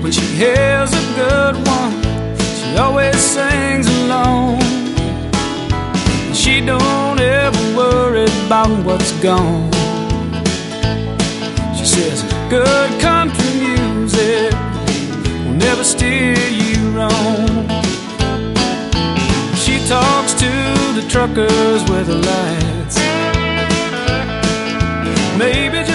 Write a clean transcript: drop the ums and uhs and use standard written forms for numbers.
When she hears a good one, she always sings along. She don't ever worry about what's gone. She says good country music will never steer you wrong. She talks to the truckers with the lights. Maybe just